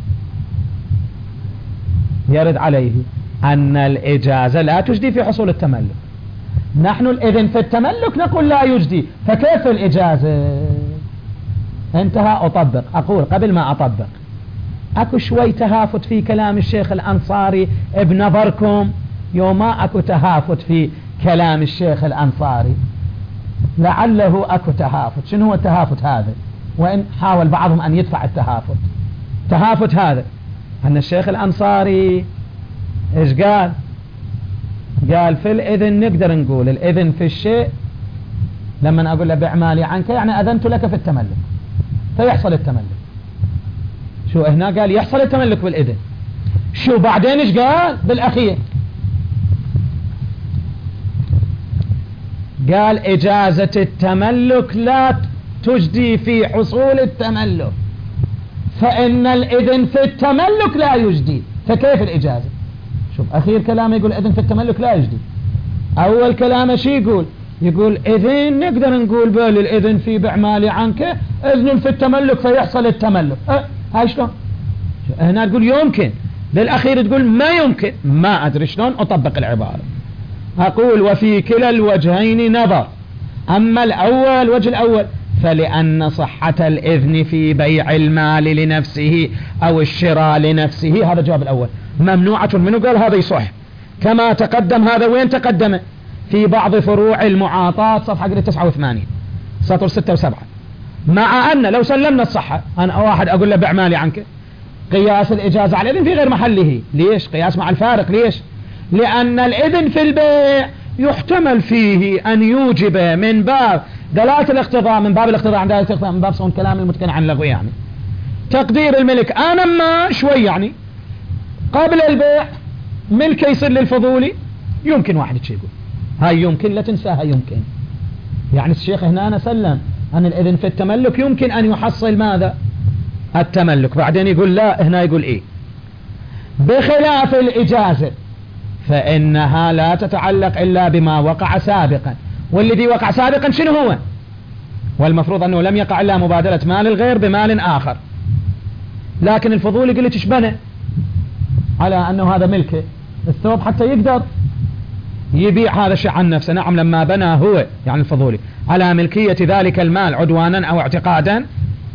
يرد عليه أن الإجازة لا تجدي في حصول التملك. نحن الإذن في التملك نقول لا يجدي، فكيف الإجازة؟ انتهى. أطبق، أقول قبل ما أطبق أكو شوي تهافت في كلام الشيخ الأنصاري بنظركم، يوم ما أكو تهافت في كلام الشيخ الأنصاري، لعله أكو تهافت. شنو هو التهافت هذا؟ وإن حاول بعضهم أن يدفع التهافت. تهافت هذا أن الشيخ الأنصاري إيش قال؟ قال في الإذن نقدر نقول الإذن في الشيء لما أقول له بيع مالي عنك يعني أذنت لك في التملك فيحصل التملك. شو هنا قال يحصل التملك بالإذن. شو بعدين إيش قال بالأخير؟ قال إجازة التملك لا تجدي في حصول التملك، فإن الإذن في التملك لا يجدي، فكيف الإجازة؟ شوف أخير كلامه يقول إذن في التملك لا يجدي. أول كلامه شي يقول إذن نقدر نقول بل الإذن في بيع مالي عنك إذن في التملك فيحصل التملك. هاي شلون؟ هنا تقول يمكن، للأخير تقول ما يمكن. ما أدري شلون أطبق العبارة. أقول وفي كلا الوجهين نظر. أما الأول وجه الأول فلأن صحة الإذن في بيع المال لنفسه أو الشراء لنفسه، هذا الجواب الأول، ممنوعة منه. قال هذا يصح كما تقدم. هذا وين تقدم؟ في بعض فروع المعاطاة صفحة 89 سطر 6 و7. مع أن لو سلمنا الصحة أنا واحد أقول له بيع مالي عنك، قياس الإجازة على الإذن في غير محله. ليش؟ قياس مع الفارق. ليش؟ لأن الإذن في البيع يحتمل فيه أن يوجب من باب دلالة الاقتضاء، من باب الاقتضاء عند دلالة الاقتضاء، من باب صون كلام المتكلم عن اللغو، يعني تقدير الملك. أنا ما شوي يعني قبل البيع ملك يصير للفضولي، يمكن واحد يقول هاي يمكن لا تنساها. يمكن يعني الشيخ هنا أنا سلم أن الإذن في التملك يمكن أن يحصل ماذا؟ التملك. بعدين يقول لا، هنا يقول إيه؟ بخلاف الإجازة فإنها لا تتعلق إلا بما وقع سابقا. والذي وقع سابقا شنو هو؟ والمفروض أنه لم يقع إلا مبادلة مال الغير بمال آخر. لكن الفضول يقول لي تشبنه على أنه هذا ملكه الثوب حتى يقدر يبيع هذا الشيء عن نفسه. نعم، لما بنى هو يعني الفضولي على ملكية ذلك المال عدوانا أو اعتقادا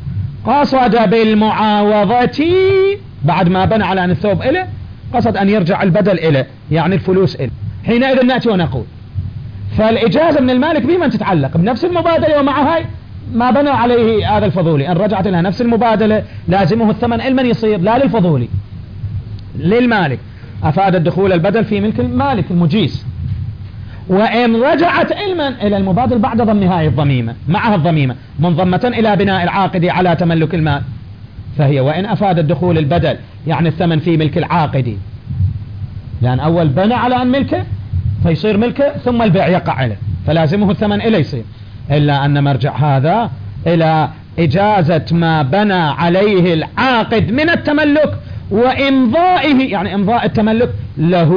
قصد بالمعاوضة، بعد ما بنى على أن الثوب إله قصد أن يرجع البدل إله يعني الفلوس إله. حينئذ نأتي ونقول فالإجازة من المالك بمن تتعلق؟ بنفس المبادلة، ومع هاي ما بنى عليه هذا الفضولي أن رجعت لها نفس المبادلة لازمه الثمن لمن يصير؟ لا للفضولي، للمالك. أفاد الدخول البدل في ملك المالك المجيز. وإن رجعت علما إلى المبادل بعد ضمها الضميمة، معها الضميمة منضمة إلى بناء العاقد على تملك المال، فهي وإن أفاد الدخول البدل يعني الثمن في ملك العاقد، لأن أول بنى على أن ملكه فيصير ملكه ثم البيع يقع له فلازمه الثمن إليه يصير، إلا أن مرجع هذا إلى إجازة ما بنى عليه العاقد من التملك وإمضائه، يعني إمضاء التملك له،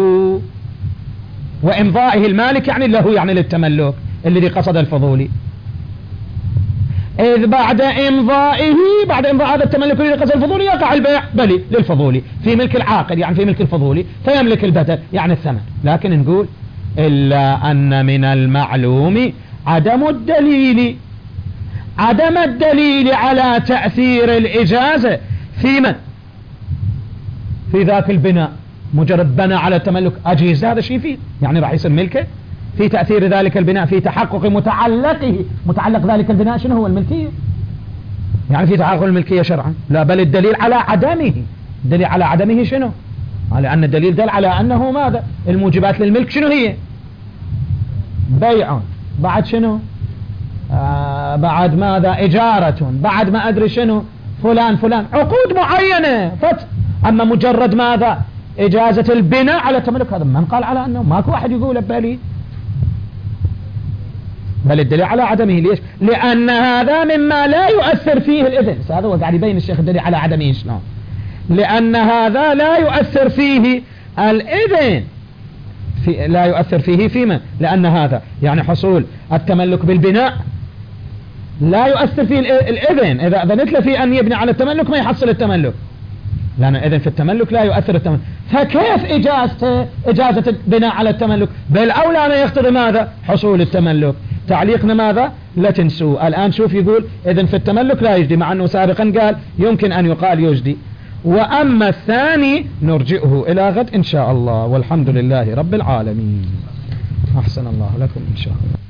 وإمضائه المالك يعني له يعني للتملك الذي قصد الفضولي. إذ بعد إمضائه بعد إمضاء هذا التملك لقصد الفضولي يقع البيع بلي للفضولي في ملك العاقد يعني في ملك الفضولي فيملك البدل يعني الثمن. لكن نقول إلا أن من المعلوم عدم الدليل على تأثير الإجازة في من في ذاك البناء. مجرد بنى على التملك أجيز هذا شيء فيه يعني راح يصير ملكه في تأثير ذلك البناء في تحقق متعلق ذلك البناء شنو هو الملكية يعني في تحقق الملكية شرعا. لا بل الدليل على عدمه. الدليل على عدمه شنو؟ على أن الدليل دل على أنه ماذا الموجبات للملك شنو هي؟ بيع بعد شنو بعد ماذا إجارة بعد ما أدري شنو فلان عقود معينة أما مجرد ماذا إجازة البناء على التملك هذا من قال على أنه ماكو واحد يقول بل الدليل على عدمه. ليش؟ لأن هذا مما لا يؤثر فيه الإذن. هذا هو قاعد يبين الشيخ الدليل على عدمه شلون. لأن هذا لا يؤثر فيه الإذن لا يؤثر فيه فيما لأن هذا يعني حصول التملك بالبناء لا يؤثر فيه الإذن. إذا أذنت له في أن يبني على التملك ما يحصل التملك لأن إذن في التملك لا يؤثر التملك. فكيف إجازة البناء على التملك بالأولى أن يقتضي ماذا حصول التملك. تعليقنا ماذا لا تنسوا. الآن شوف يقول إذن في التملك لا يجدي مع أنه سابقا قال يمكن أن يقال يجدي. وأما الثاني نرجئه إلى غد إن شاء الله والحمد لله رب العالمين. أحسن الله لكم إن شاء الله.